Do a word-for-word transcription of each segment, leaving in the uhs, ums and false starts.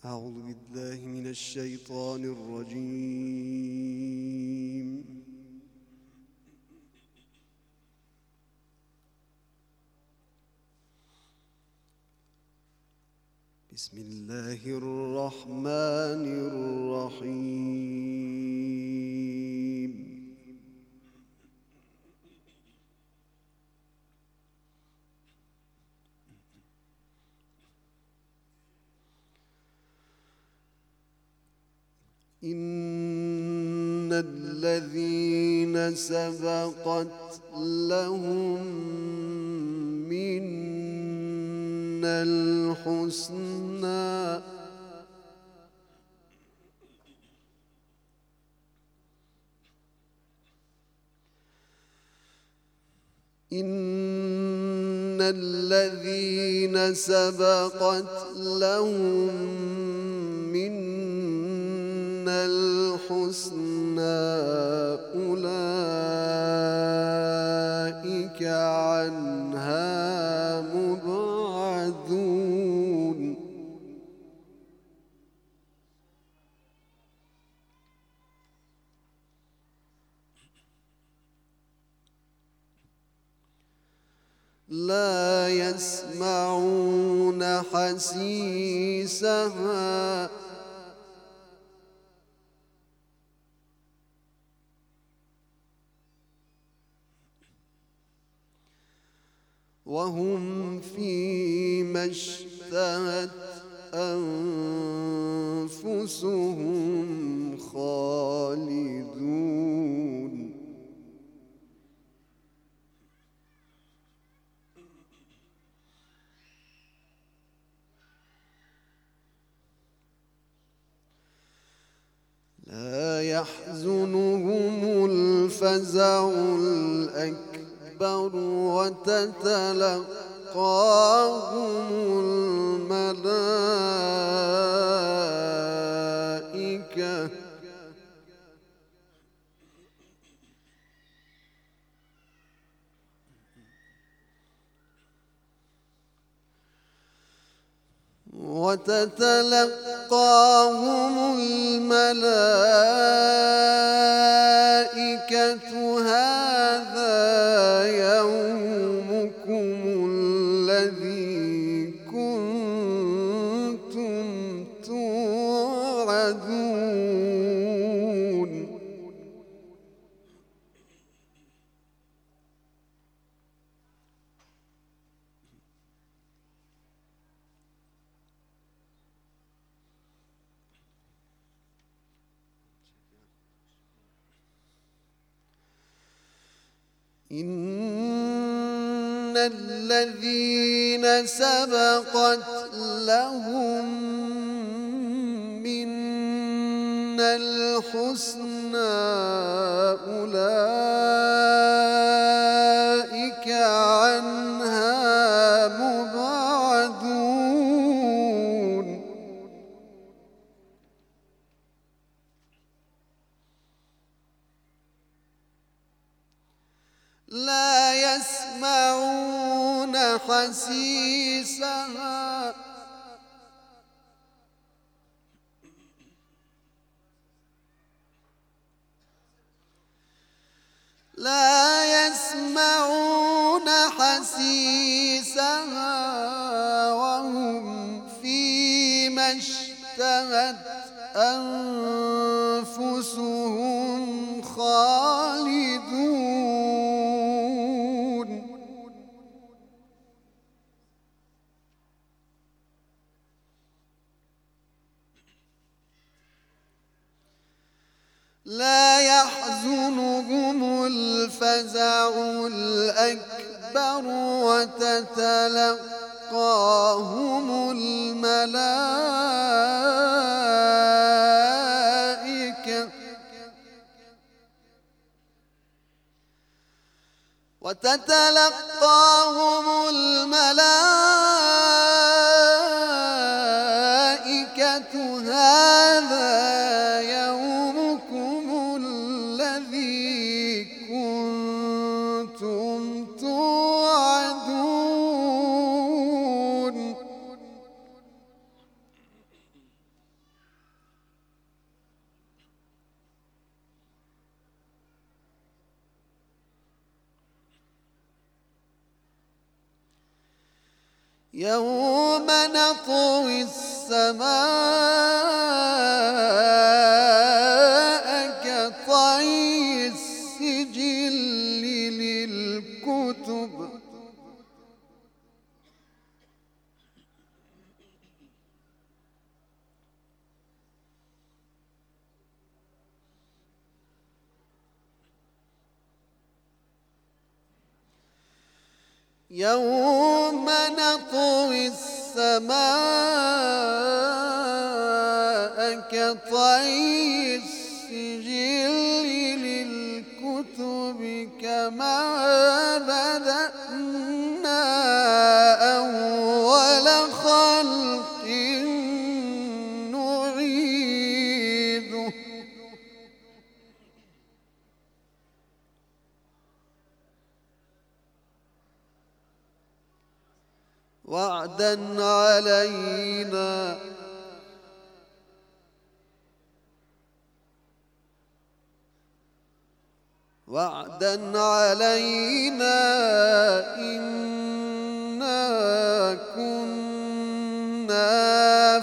أعوذ بالله من الشيطان الرجيم. بسم الله الرحمن الرحيم. إن الذين سبقت لهم منا الحسنى إن الذين سبقت لهم منا الحسنى أولئك عنها مبعدون. لا يسمعون حسيسها وهم فيما اشتهت أنفسهم خالدون. لا يحزنهم الفزع الأكبر وتتلقاهم الملائكة وتتلقاهم الملائكة هذا يومكم الذي كنتم توعدون. إن الذين سبقت لهم منا الحسنى أولئك عنها مبعدون. لا يسمعون حسيسها لا يسمعون حسيسها وهم فيما اشتهت أنفسهم خالدون. لا يحزنهم الفزع الأكبر وتتلقاهم الملائكة وتتلقاهم الملائكة هذا يومكم الذي كنتم توعدون. يوم نطوي السماء كطي السجل للكتب يوم نطوي السماء كطي السجل للكتب كما بدأنا أول خلق نعيده وعدا علينا وعدا علينا إنا كنا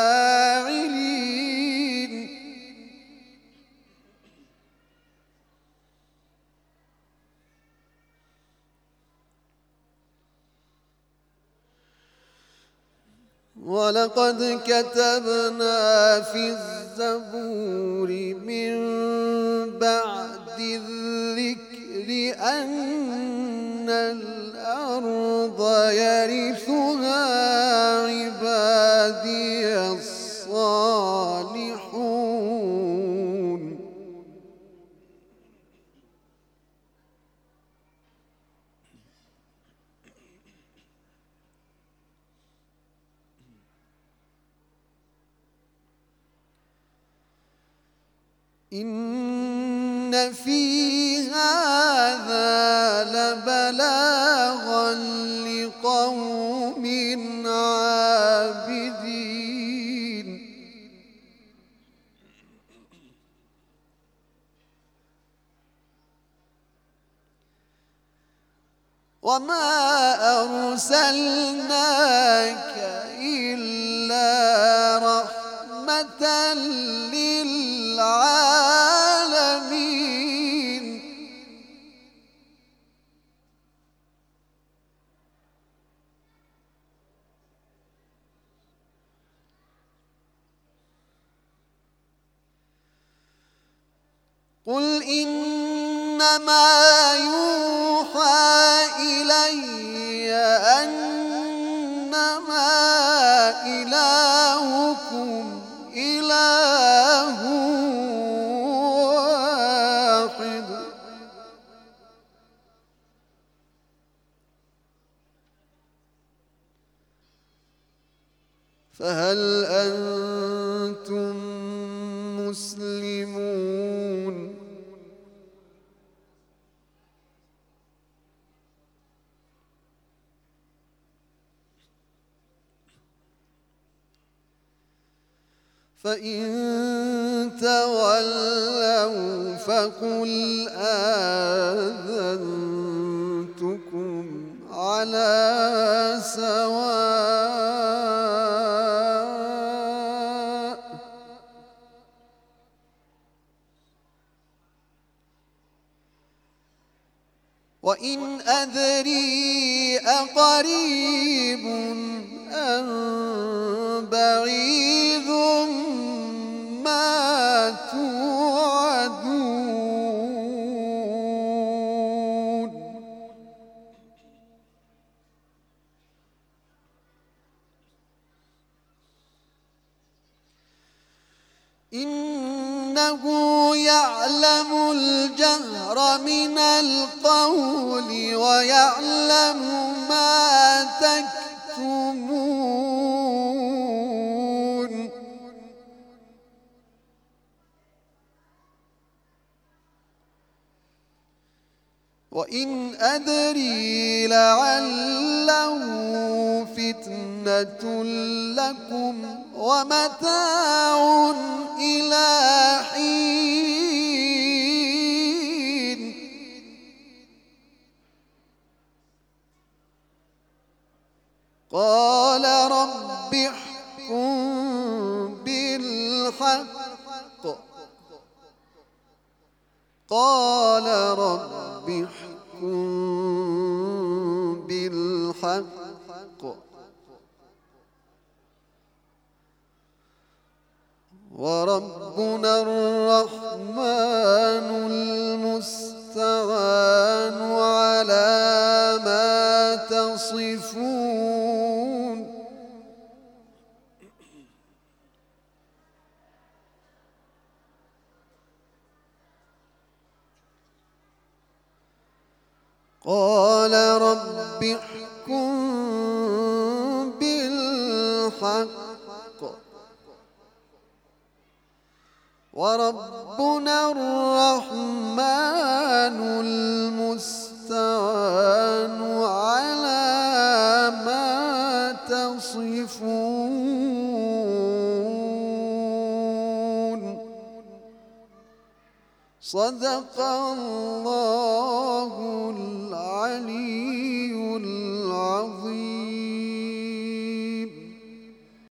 فاعلين ولقد كتبنا في الزبور من بعد الذكر أن الأرض يرثها عبادي الصالحون إن في هذا لبلاغا لقوم عابدين وما أرسلناك إلا رحمة للعالمين قل إنما يوحى إلي أنما إلهكم إله واحد فهل أنتم مسلمون فإن تولوا فقل آذنتكم على سواء وإن أدري أقريب أم بعيد ما توعدون إنه يعلم الجهر من القول ويعلم ما تكتمون وإن أدري لعله فتنة لكم ومتاع إلى حين قال رب احكم بالحق قال رب احكم بالحق وربنا الرحمن المستعان على ما تصفون قال رب احكم بالحق وربنا الرحمن المستعان على ما تصفون صدق الله